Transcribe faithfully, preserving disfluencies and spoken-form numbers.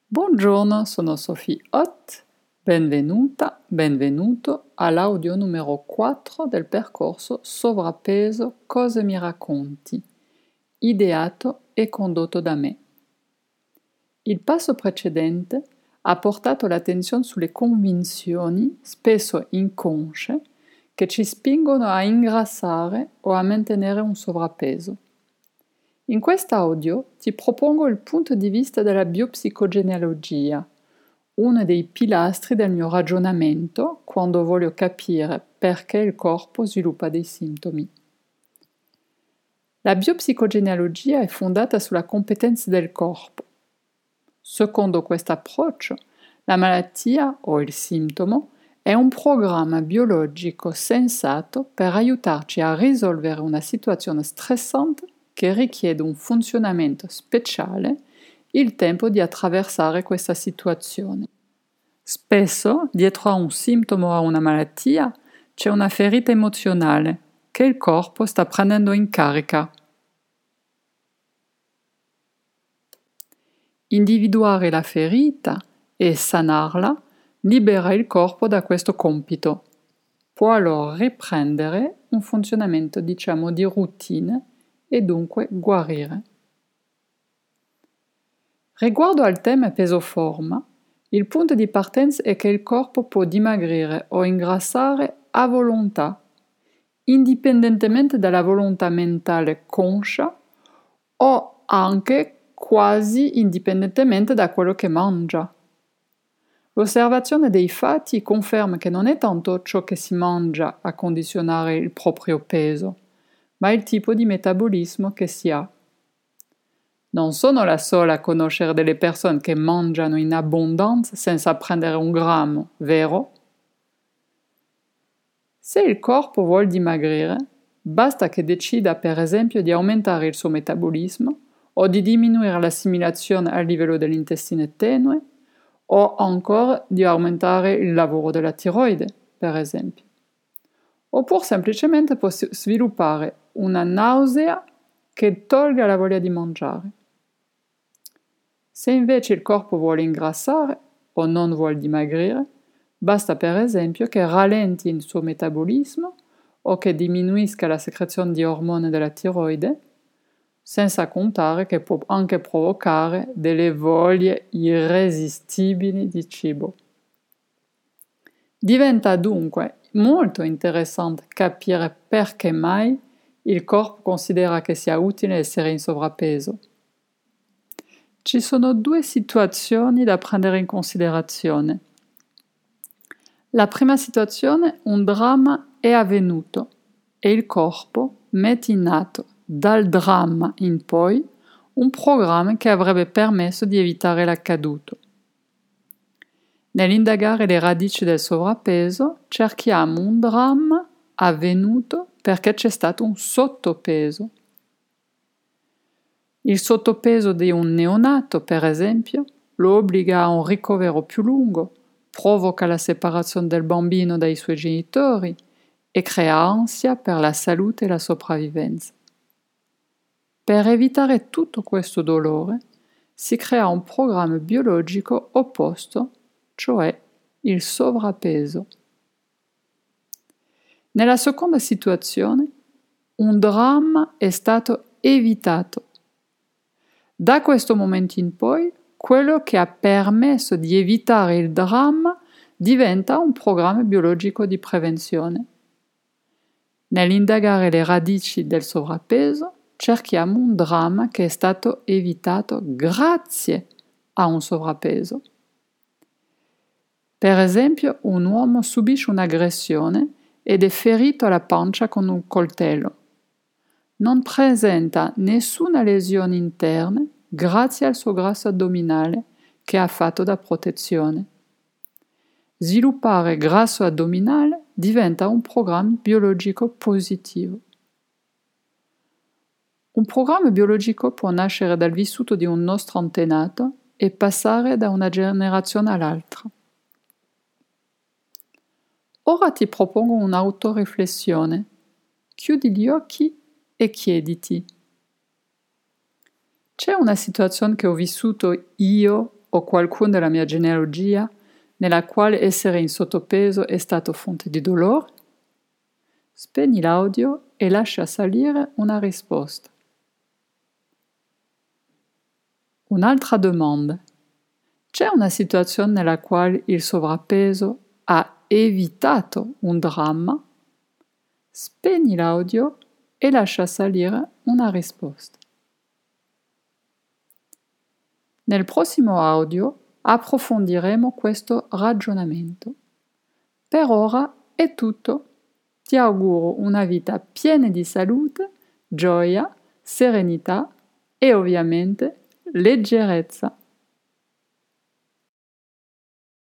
Buongiorno, sono Sophie Ott, benvenuta, benvenuto all'audio numero quattro del percorso Sovrappeso Cosa mi racconti, ideato e condotto da me. Il passo precedente ha portato l'attenzione sulle convinzioni, spesso inconsce, che ci spingono a ingrassare o a mantenere un sovrappeso. In quest'audio ti propongo il punto di vista della biopsicogenealogia, uno dei pilastri del mio ragionamento quando voglio capire perché il corpo sviluppa dei sintomi. La biopsicogenealogia è fondata sulla competenza del corpo. Secondo questo approccio, la malattia o il sintomo è un programma biologico sensato per aiutarci a risolvere una situazione stressante che richiede un funzionamento speciale, il tempo di attraversare questa situazione. Spesso, dietro a un sintomo o a una malattia, c'è una ferita emozionale che il corpo sta prendendo in carica. Individuare la ferita e sanarla libera il corpo da questo compito. Può allora riprendere un funzionamento, diciamo, di routine e dunque guarire. Riguardo al tema peso-forma, il punto di partenza è che il corpo può dimagrire o ingrassare a volontà, indipendentemente dalla volontà mentale conscia o anche quasi indipendentemente da quello che mangia. L'osservazione dei fatti conferma che non è tanto ciò che si mangia a condizionare il proprio peso, ma il tipo di metabolismo che si ha. Non sono la sola a conoscere delle persone che mangiano in abbondanza senza prendere un grammo, vero? Se il corpo vuole dimagrire, basta che decida per esempio di aumentare il suo metabolismo o di diminuire l'assimilazione a livello dell'intestino tenue o ancora di aumentare il lavoro della tiroide, per esempio. Oppure semplicemente può sviluppare una nausea che tolga la voglia di mangiare. Se invece il corpo vuole ingrassare o non vuole dimagrire, basta per esempio che rallenti il suo metabolismo o che diminuisca la secrezione di ormoni della tiroide, senza contare che può anche provocare delle voglie irresistibili di cibo. Diventa dunque molto interessante capire perché mai il corpo considera che sia utile essere in sovrappeso. Ci sono due situazioni da prendere in considerazione. La prima situazione, un dramma è avvenuto e il corpo mette in atto dal dramma in poi un programma che avrebbe permesso di evitare l'accaduto. Nell'indagare le radici del sovrappeso, cerchiamo un dramma avvenuto perché c'è stato un sottopeso. Il sottopeso di un neonato, per esempio, lo obbliga a un ricovero più lungo, provoca la separazione del bambino dai suoi genitori e crea ansia per la salute e la sopravvivenza. Per evitare tutto questo dolore, si crea un programma biologico opposto, cioè il sovrappeso. Nella seconda situazione, un dramma è stato evitato. Da questo momento in poi, quello che ha permesso di evitare il dramma diventa un programma biologico di prevenzione. Nell'indagare le radici del sovrappeso, cerchiamo un dramma che è stato evitato grazie a un sovrappeso. Per esempio, un uomo subisce un'aggressione ed è ferito alla pancia con un coltello. Non presenta nessuna lesione interna grazie al suo grasso addominale che ha fatto da protezione. Sviluppare grasso addominale diventa un programma biologico positivo. Un programma biologico può nascere dal vissuto di un nostro antenato e passare da una generazione all'altra. Ora ti propongo un'autoriflessione. Chiudi gli occhi e chiediti: c'è una situazione che ho vissuto io o qualcuno della mia genealogia nella quale essere in sottopeso è stato fonte di dolore? Spegni l'audio e lascia salire una risposta. Un'altra domanda. C'è una situazione nella quale il sovrappeso ha evitato un dramma? Spegni l'audio e lascia salire una risposta. Nel prossimo audio approfondiremo questo ragionamento. Per ora è tutto. Ti auguro una vita piena di salute, gioia, serenità e ovviamente leggerezza.